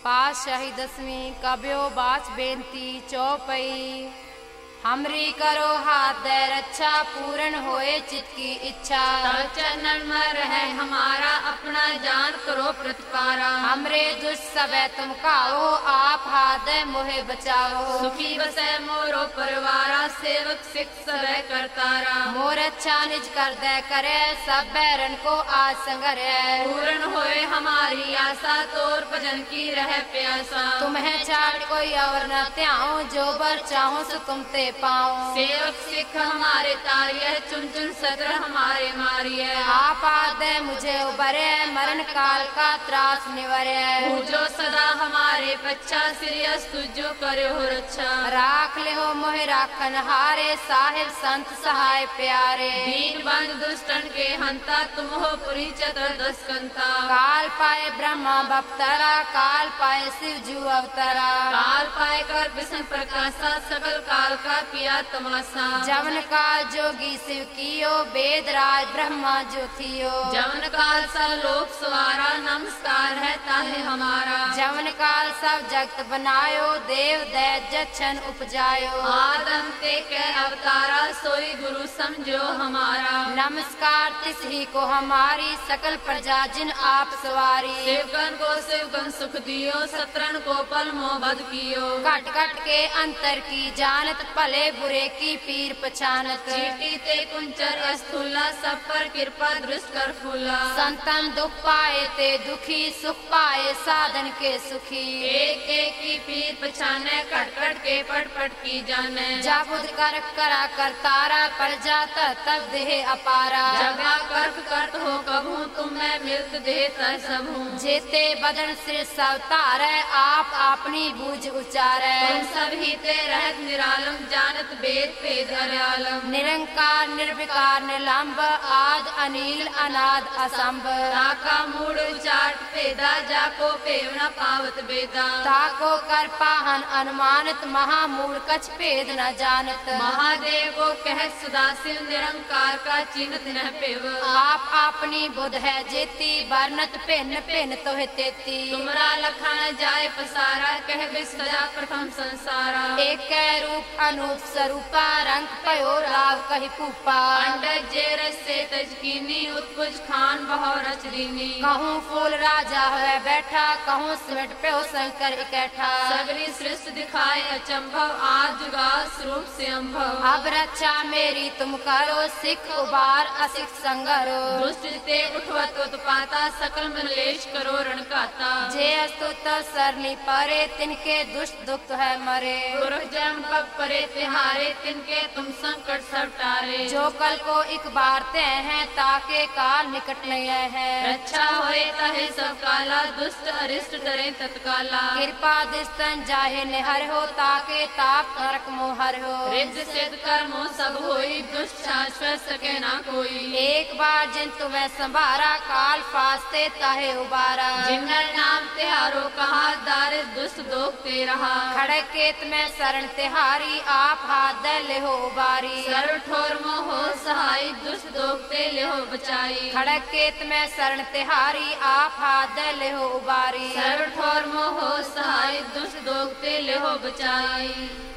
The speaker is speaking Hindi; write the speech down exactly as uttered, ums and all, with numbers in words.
पातशाही दसवीं कब्यो बाच बेनती चौपई। हमरी करो हाथ दे रक्षा पूर्ण होए चित की इच्छा। चरणन में रहे हमारा अपना जान करो प्रतिपारा। हमरे दुष्ट सबे तुम खाओ आप हाथ दे मोहे बचाओ। सुखी बसे मोरो परिवारा सेवक सिख सबे करतारा। मोर अच्छा निज कर दे करे सब बैरन को आज संगरे। पूर्ण होए हमारी आशा तोर भजन की रहे प्यासा। तुम्हें छाड़ कोई और न त्याओ जो बर चाहो सो तुम ते पाओ। सेवक सिख हमारे तारिये चुन चुन सत्र हमारे मारिये। आप आदे मुझे उबरे मरण काल का त्रास निवरे। जो सदा हमारे बच्चा सिरियस तुझो करे हो रक्षा। राख ले हो मोहे राखन हारे साहिब संत सहाय प्यारे। दीन बंद दुष्टन के हंता तुम हो पुरी चतुर्दश कंता। काल पाए ब्रह्मा बप्तरा काल पाए शिव जू अवतरा। काल पाए कर विष्णु प्रकाशा सकल काल का किया तमाशा। जवन काल जोगी शिव कियो वेद राज ब्रह्मा जो थियो। जवन काल सा लोक सवारा नमस्कार है ताहे हमारा। जवन काल सब जगत बनायो देव दैत्य छन उपजायो। आदम ते के अवतारा सोई गुरु समझो हमारा। नमस्कार तिस ही को हमारी सकल प्रजा जिन आप सवारी। शिवगन को शिवगन सुख दियो सत्रन को पल मोहब्बत कियो। घट घट के अंतर की जानत भले बुरे की पीर पछानत। चीटी ते कुंचर स्थूला सब पर कृपा दृष्ट कर फूला। संतन दुख पाए ते दुखी सुख पाए साधन के सुखी। एक एक की पीर पछाने कट कट के पट पट की जाने। जाबुद कर करा कर तारा पर जाता तब देह अपारा। जगा कर्क करत हो कभू तुम्हें मिलत देता सबू। जेते बदन सिर सब तारे आप अपनी बूझ उचारे। तुम सब ही ते रहत निरालम जानत वेद पेद अर्यालम। निरंकार निर्विकार निलंब आद अनिल अनाद असंभ। ताका मूड उचाट पेदा जाको पेवना पावत बेदा। ताको कर पाहन अनुमानित महामूल कछ भेद न जानत। महादेव को कह सुदासिल निरंकार का चिन्ह न पेव। आप अपनी बुध है जेती वर्णत भिन्न भिन्न तो है तेती। तुमरा लखन जाए पसारा कह विसजा प्रथम संसारा। एक रूप अनूप स्वरूपा रंग पयो राव कही पूपा। अंडज जेरस से तजकीनी उत्पुज खान बहो रचरीनी। कहूँ फूल राजा है बैठा कहूँ सिमट पे हो शंकर इकट्ठा। सगरी सृष्टि दिखाए अचंभव आज जुगा स्वरूप से अम्भव। अब रक्षा मेरी तुम करो सिख उबार असिख संगरो। दुष्ट ते उठवत उत्पाता सकल मलेश करो रणकाता। जे अस्तुत सरनी परे तिनके दुष्ट दुख है मरे। जम पग परे तिहारे तिनके तुम संकट सब टारे। जो कल को एक बार ते हैं ताके काल निकट नहीं है। रक्षा होए तहे सब काला दुष्ट अरिष्ट डरे तत्काला। कृपा दिस्तन जाहे निहर हो ताके ताप नरक मोहर हो। रिद्ध सिद्ध कर्मो सब होई दुष्ट शाश्वत सके ना कोई। एक बार जिन तुम्हें संभारा काल फास्ते ताहे उबारा। जिन्नर नाम तिहारो कहा दारिद दुष्ट दोख ते रहा। खड़े केत में शरण तिहारी आप हाथ दे ले हो उबारी। सर्व ठोर मोहो सहाय दुष्ट दोखते ले हो बचाई। खड़े केत में शरण तिहारी आप हाथ दे ले हो उबारी। सर्व ठोर मोहो सहाय दुष्ट दोखते ले हो बचाई।